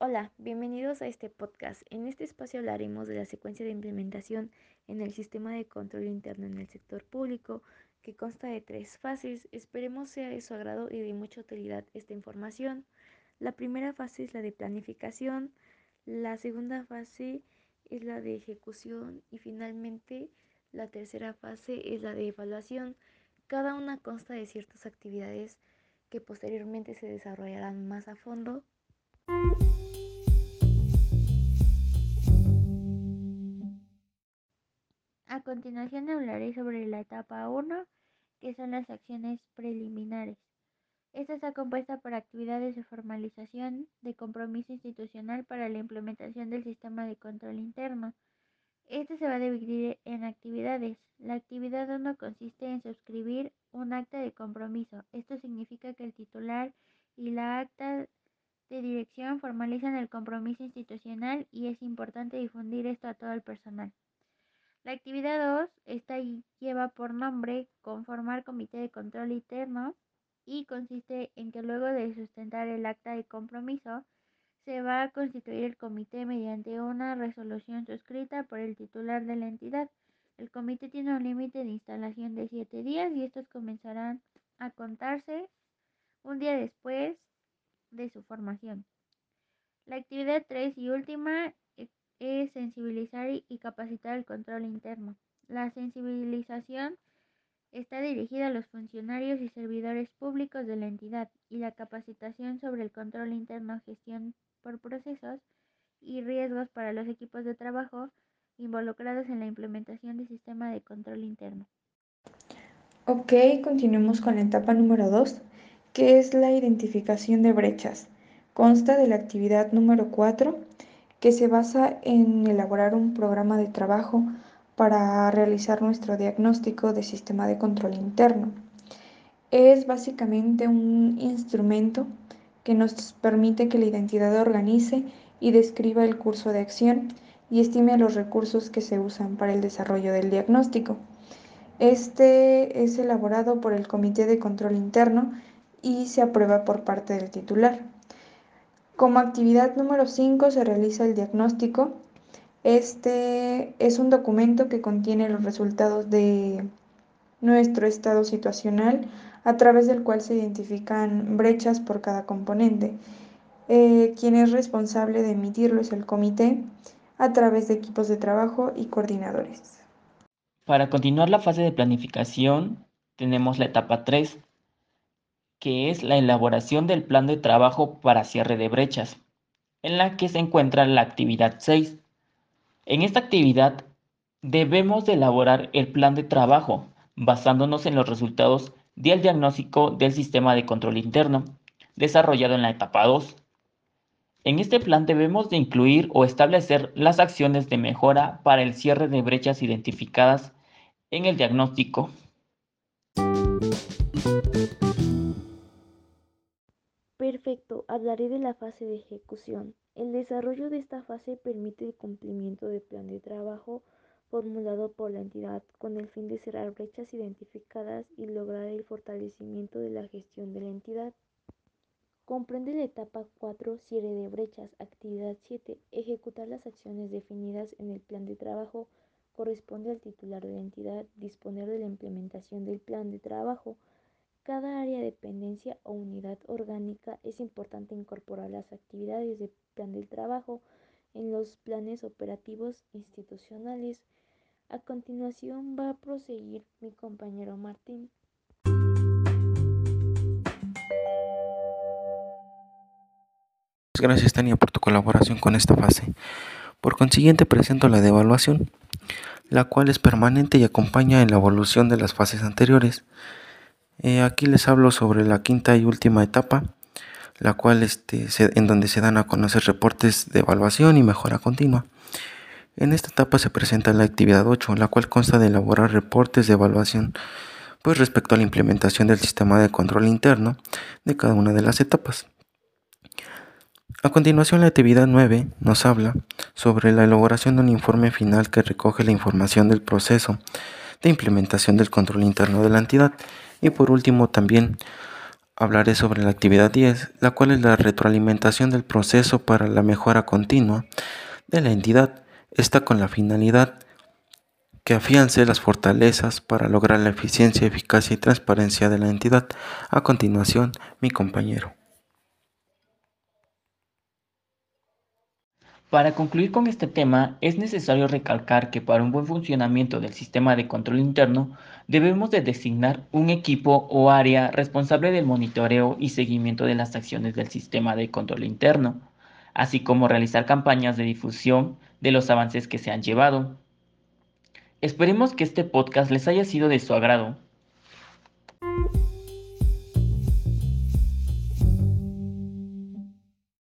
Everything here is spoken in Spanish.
Hola, bienvenidos a este podcast. En este espacio hablaremos de la secuencia de implementación en el sistema de control interno en el sector público, que consta de 3 fases. Esperemos sea de su agrado y de mucha utilidad esta información. La primera fase es la de planificación, la segunda fase es la de ejecución y finalmente la tercera fase es la de evaluación. Cada una consta de ciertas actividades que posteriormente se desarrollarán más a fondo. A continuación hablaré sobre la etapa 1, que son las acciones preliminares. Esta está compuesta por actividades de formalización de compromiso institucional para la implementación del sistema de control interno. Este se va a dividir en actividades. La actividad 1 consiste en suscribir un acta de compromiso. Esto significa que el titular y la acta de dirección formalizan el compromiso institucional y es importante difundir esto a todo el personal. La actividad 2 lleva por nombre conformar comité de control interno y consiste en que luego de sustentar el acta de compromiso, se va a constituir el comité mediante una resolución suscrita por el titular de la entidad. El comité tiene un límite de instalación de 7 días y estos comenzarán a contarse un día después de su formación. La actividad 3 y última es sensibilizar y capacitar el control interno. La sensibilización está dirigida a los funcionarios y servidores públicos de la entidad y la capacitación sobre el control interno, gestión por procesos y riesgos para los equipos de trabajo involucrados en la implementación del sistema de control interno. Ok, continuemos con la etapa número 2, que es la identificación de brechas. Consta de la actividad número 4, que se basa en elaborar un programa de trabajo para realizar nuestro diagnóstico de sistema de control interno. Es básicamente un instrumento que nos permite que la entidad organice y describa el curso de acción y estime los recursos que se usan para el desarrollo del diagnóstico. Este es elaborado por el Comité de Control Interno y se aprueba por parte del titular. Como actividad número 5 se realiza el diagnóstico. Este es un documento que contiene los resultados de nuestro estado situacional, a través del cual se identifican brechas por cada componente. Quien es responsable de emitirlo es el comité, a través de equipos de trabajo y coordinadores. Para continuar la fase de planificación, tenemos la etapa 3, que es la elaboración del plan de trabajo para cierre de brechas, en la que se encuentra la actividad 6. En esta actividad debemos de elaborar el plan de trabajo basándonos en los resultados del diagnóstico del sistema de control interno, desarrollado en la etapa 2. En este plan debemos de incluir o establecer las acciones de mejora para el cierre de brechas identificadas en el diagnóstico. Perfecto, hablaré de la fase de ejecución. El desarrollo de esta fase permite el cumplimiento del plan de trabajo formulado por la entidad con el fin de cerrar brechas identificadas y lograr el fortalecimiento de la gestión de la entidad. Comprende la etapa 4, cierre de brechas, actividad 7, ejecutar las acciones definidas en el plan de trabajo. Corresponde al titular de la entidad disponer de la implementación del plan de trabajo. Cada área, dependencia o unidad orgánica es importante incorporar las actividades del plan del trabajo en los planes operativos institucionales. A continuación va a proseguir mi compañero Martín. Gracias, Tania, por tu colaboración con esta fase. Por consiguiente, presento la de evaluación, la cual es permanente y acompaña en la evolución de las fases anteriores. Aquí les hablo sobre la quinta y última etapa, la cual en donde se dan a conocer reportes de evaluación y mejora continua. En esta etapa se presenta la actividad 8, la cual consta de elaborar reportes de evaluación pues respecto a la implementación del sistema de control interno de cada una de las etapas. A continuación, la actividad 9 nos habla sobre la elaboración de un informe final que recoge la información del proceso de implementación del control interno de la entidad. Y por último, también hablaré sobre la actividad 10, la cual es la retroalimentación del proceso para la mejora continua de la entidad. Esta con la finalidad que afiance las fortalezas para lograr la eficiencia, eficacia y transparencia de la entidad. A continuación, mi compañero. Para concluir con este tema, es necesario recalcar que para un buen funcionamiento del sistema de control interno, debemos de designar un equipo o área responsable del monitoreo y seguimiento de las acciones del sistema de control interno, así como realizar campañas de difusión de los avances que se han llevado. Esperemos que este podcast les haya sido de su agrado.